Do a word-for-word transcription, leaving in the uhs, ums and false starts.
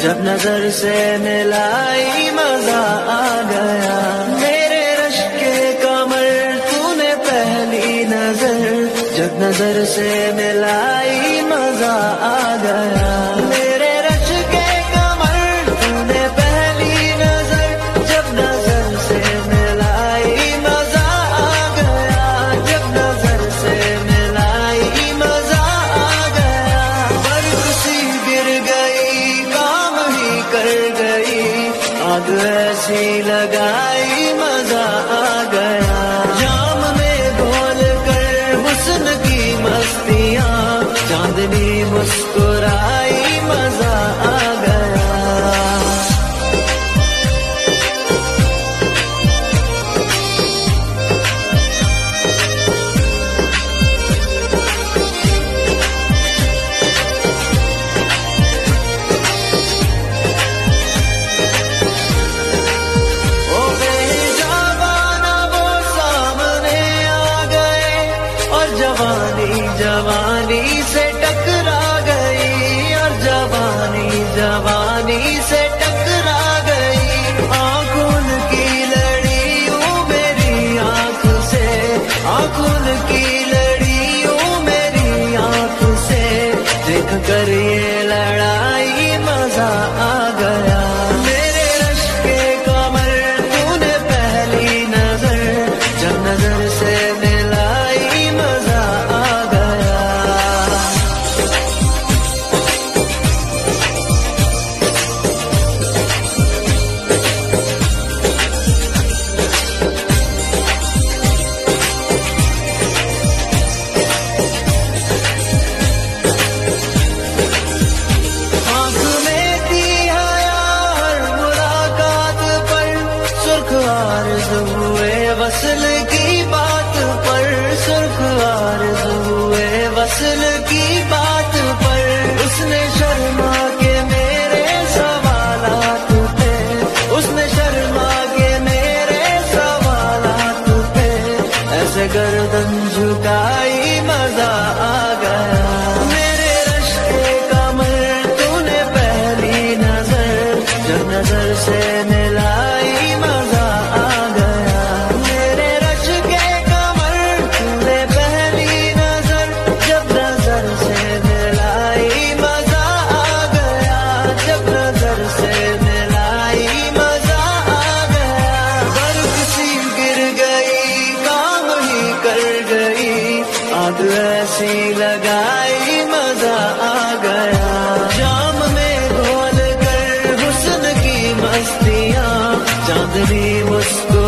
जब नजर से मिलाई मजा आ गया। मेरे रश के कमर तूने पहली नजर, जब नजर से मिलाई मजा आ गया। मेरे रश के कमर तूने पहली नजर, जब नजर से मिलाई मजा आ गया। जब नजर से मिलाई मजा आ गया। बर्फ सी गिर गई, काम ही कर गई, आग ऐसी लगाई मजा आ गया। जाम में घोल कर हुस्न की मस्तियाँ, चांदनी मुस्कुराई मजा आ गया। ओ बेजाबाना वो सामने आ गए, और जवानी जवानी से टकरा गई, और जवानी जवानी से टकरा गई। आंखों की लड़ी ओ मेरी आंख से, आंखों की लड़ी ओ मेरी आंख से, देख कर ये लड़ाई मजा आ गया। मेरे रश के कमर तूने पहली नजर, जब नजर से मिलाई मजा आ गया। आँख में थी हया हर मुलाकात पर, सुर्ख आरज़ू हुए वस्ल की बात पर, सुर्ख आरज़ू हुए वस्ल की बात पर। उसने शर्मा के मेरे सवालात पे, उसने शर्मा के मेरे सवालात पे, ऐसे गर्दन झुकाई मजा आ गया। मेरे रश के कमर तूने पहली नजर, जब नजर से मिलाई मजा आ गया। मेरे रश के कमर तूने पहली नजर, जब नजर से मिलाई मजा आ गया। जब नजर से मिलाई मजा आ गया। बर्फ सी गिर गई, काम ही कर गई, आग ऐसी लगाई मजा आ गया। जाम में घोल कर हुस्न की मस्तियाँ, चांदनी मुस्कुराई